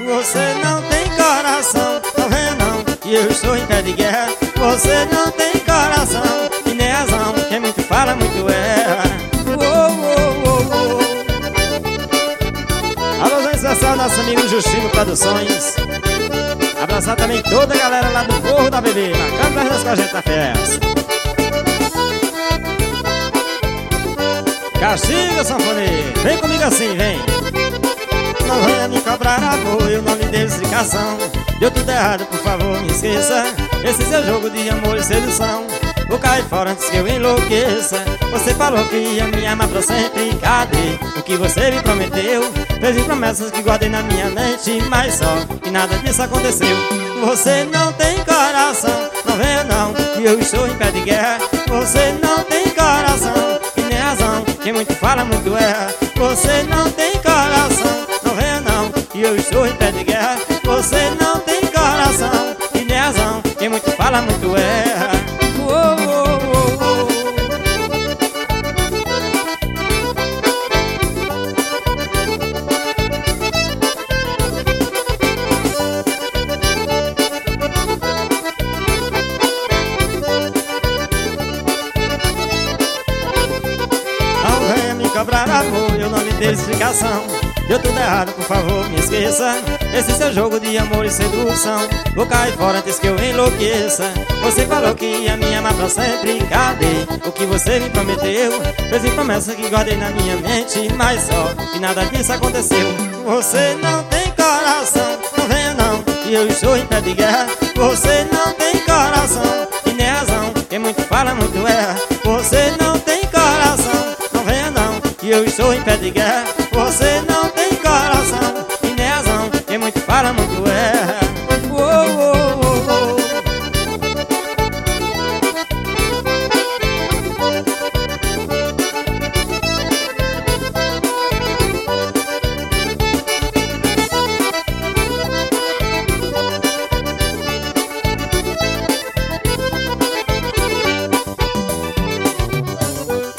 Você não tem coração, tá vendo não? Que eu estou em pé de guerra. Você não tem coração e nem razão. Quem muito fala, muito erra. Alôzão especial, nosso amigo Justino Produções. Abraçar também toda a galera lá do Morro da Bebê, marcando presença com a gente na festa. Castiga, sanfoneiro, vem comigo assim, vem. Não venha me cobrar amor, eu não lhe devo explicação. Deu tudo errado, por favor, me esqueça. Esse seu jogo de amor e sedução. Vou cair fora antes que eu enlouqueça. Você falou que ia me amar pra sempre. Cadê o que você me prometeu? Fez promessas que guardei na minha mente, mas só que nada disso aconteceu. Você não tem coração, não venha não, que eu estou em pé de guerra. Você não tem coração e nem razão. Quem muito fala, muito erra. Você não tem coração, não venha não, que eu estou em pé de guerra. Você não tem coração e nem razão. Quem muito fala, muito erra. Não venha me cobrar amor, eu não lhe dei explicação. Deu tudo errado, por favor, me esqueça. Esse seu jogo de amor e sedução. Vou cair fora antes que eu enlouqueça. Você falou que ia me amar pra sempre. Cadê o que você me prometeu? Fez promessa que guardei na minha mente, mas só que nada disso aconteceu. Você não tem coração, não venha não, que eu estou em pé de guerra. Você não tem coração e nem razão. Quem muito fala, muito erra. Você não tem coração, não venha não, que eu estou em pé de guerra. Você não tem coração e nem razão. Quem muito fala, muito